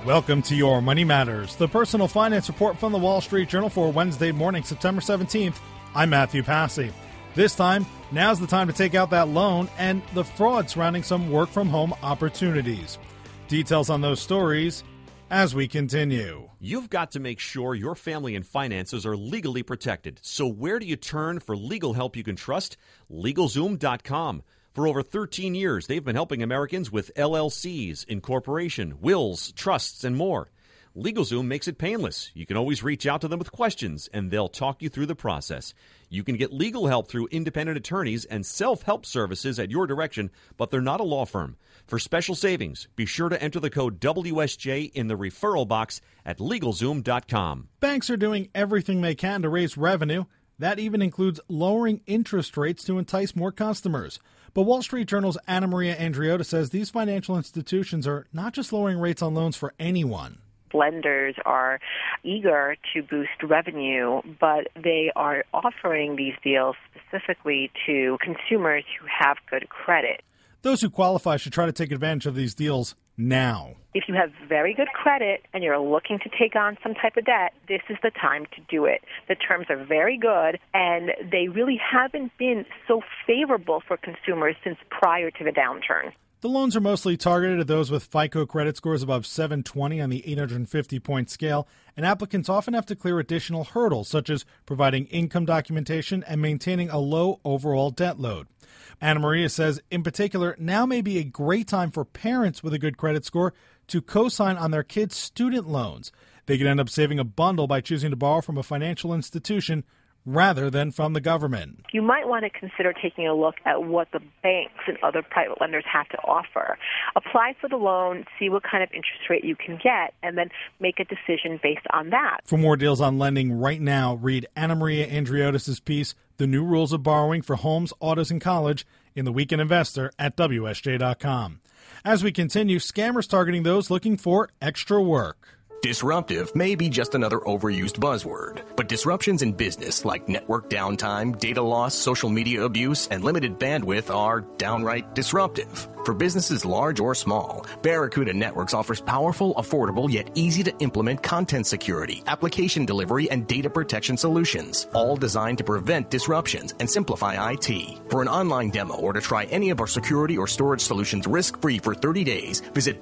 Welcome to Your Money Matters, the personal finance report from the Wall Street Journal for Wednesday morning, September 17th. I'm Matthew Passy. This time, now's the time to take out that loan and the fraud surrounding some work-from-home opportunities. Details on those stories as we continue. You've got to make sure your family and finances are legally protected. So where do you turn for legal help you can trust? LegalZoom.com. For over 13 years, they've been helping Americans with LLCs, incorporation, wills, trusts, and more. LegalZoom makes it painless. You can always reach out to them with questions, and they'll talk you through the process. You can get legal help through independent attorneys and self-help services at your direction, but they're not a law firm. For special savings, be sure to enter the code WSJ in the referral box at LegalZoom.com. Banks are doing everything they can to raise revenue. That even includes lowering interest rates to entice more customers. But Wall Street Journal's Anna Maria Andreotta says these financial institutions are not just lowering rates on loans for anyone. Lenders are eager to boost revenue, but they are offering these deals specifically to consumers who have good credit. Those who qualify should try to take advantage of these deals now. If you have very good credit and you're looking to take on some type of debt, this is the time to do it. The terms are very good, and they really haven't been so favorable for consumers since prior to the downturn. The loans are mostly targeted at those with FICO credit scores above 720 on the 850-point scale, and applicants often have to clear additional hurdles, such as providing income documentation and maintaining a low overall debt load. Anna Maria says, in particular, now may be a great time for parents with a good credit score to co-sign on their kids' student loans. They could end up saving a bundle by choosing to borrow from a financial institution rather than from the government. You might want to consider taking a look at what the banks and other private lenders have to offer. Apply for the loan, see what kind of interest rate you can get, and then make a decision based on that. For more deals on lending right now, read Anna Maria Andreotis' piece, The New Rules of Borrowing for Homes, Autos, and College, in the Weekend Investor at WSJ.com. As we continue, scammers targeting those looking for extra work. Disruptive may be just another overused buzzword, but disruptions in business like network downtime, data loss, social media abuse, and limited bandwidth are downright disruptive. For businesses large or small, Barracuda Networks offers powerful, affordable, yet easy to implement content security, application delivery, and data protection solutions, all designed to prevent disruptions and simplify IT. For an online demo or to try any of our security or storage solutions risk-free for 30 days, visit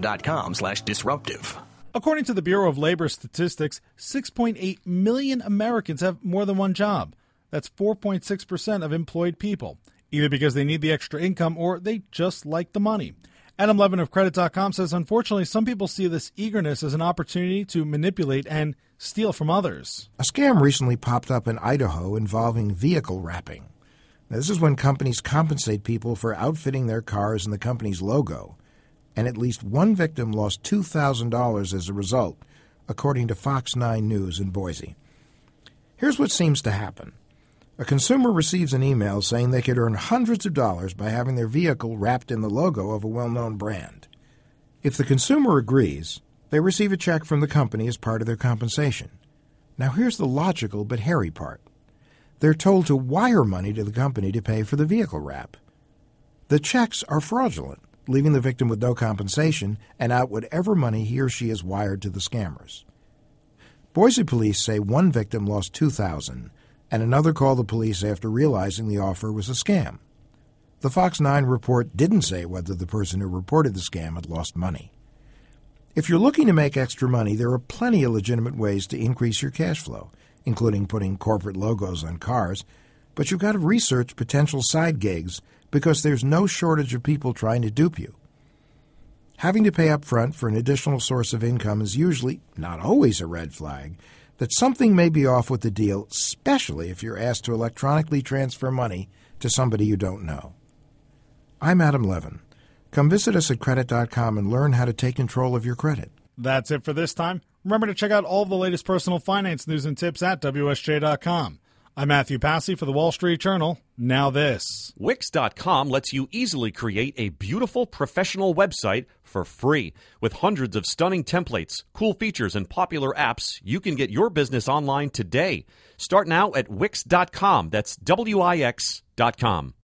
barracuda.com/disruptive. According to the Bureau of Labor Statistics, 6.8 million Americans have more than one job. That's 4.6% of employed people, either because they need the extra income or they just like the money. Adam Levin of Credit.com says, unfortunately, some people see this eagerness as an opportunity to manipulate and steal from others. A scam recently popped up in Idaho involving vehicle wrapping. Now, this is when companies compensate people for outfitting their cars in the company's logo, and at least one victim lost $2,000 as a result, according to Fox 9 News in Boise. Here's what seems to happen. A consumer receives an email saying they could earn hundreds of dollars by having their vehicle wrapped in the logo of a well-known brand. If the consumer agrees, they receive a check from the company as part of their compensation. Now here's the logical but hairy part. They're told to wire money to the company to pay for the vehicle wrap. The checks are fraudulent, leaving the victim with no compensation and out whatever money he or she has wired to the scammers. Boise police say one victim lost $2,000, and another called the police after realizing the offer was a scam. The Fox 9 report didn't say whether the person who reported the scam had lost money. If you're looking to make extra money, there are plenty of legitimate ways to increase your cash flow, including putting corporate logos on cars, but you've got to research potential side gigs because there's no shortage of people trying to dupe you. Having to pay up front for an additional source of income is usually, not always, a red flag that something may be off with the deal, especially if you're asked to electronically transfer money to somebody you don't know. I'm Adam Levin. Come visit us at Credit.com and learn how to take control of your credit. That's it for this time. Remember to check out all of the latest personal finance news and tips at WSJ.com. I'm Matthew Passy for the Wall Street Journal. Now this. Wix.com lets you easily create a beautiful professional website for free. With hundreds of stunning templates, cool features, and popular apps, you can get your business online today. Start now at Wix.com. That's Wix.com.